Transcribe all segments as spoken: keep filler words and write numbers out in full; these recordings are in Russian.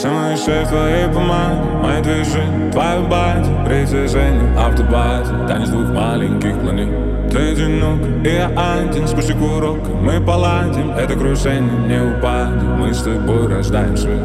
Все мои шеи в твоей помаде, мои движения, твоя бади, притяжение, автобазе, танец двух маленьких планет. Ты одинок, и я один, спустя курок, мы поладим, это крушение, не упадем, мы с тобой рождаем свет.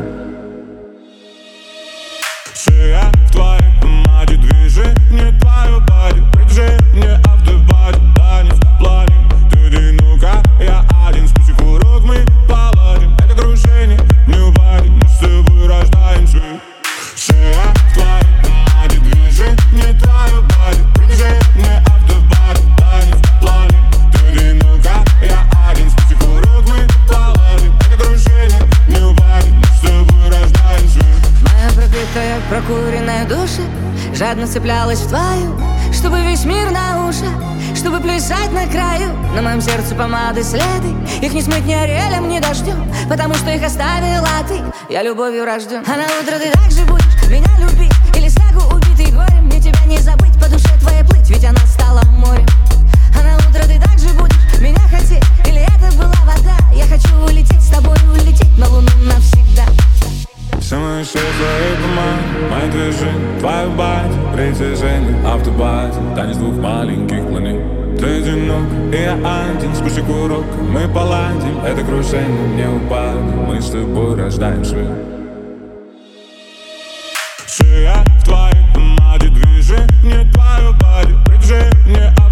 Шея в твоей помаде, движение, твоя бади, притяжение, автобазе, танец в плане. Ты одинок, а я один, спустя курок, мы поладим, это крушение, не упадем, мы с тобой рождаем свет. Шея в твоей помаде, движение, твоя бади, притяжение, автобазе, танец в плане. Ты одинок, а я один, спустя курок, мы поладим, это крушение, не упадем, мы с тобой рождаем свет. Моя пропитая, прокуренная душа жадно цеплялась в твою, чтобы весь мир на ушах, чтобы плясать на краю. На моем сердце помады следы, их не смыть ни орелем, ни дождем, потому что их оставила ты. Я любовью рожден. А на утро ты так же будешь меня любить, или снегу убитый горем. Мне тебя не забыть, по душе твоей плыть, ведь она стала морем. А на утро ты так же будешь меня хотеть, или это была вода. Я хочу улететь с тобой, улететь на луну навсегда. Все мои шеи в твоей помаде, мои движения, твоя бади, притяжение, автобазе, танец двух маленьких планет. Ты одинок, и я один, спустя курок, мы поладим, это крушение, не упадем, мы с тобой рождаем свет. Шея в твоей помаде, движение, твоя бади, притяжение,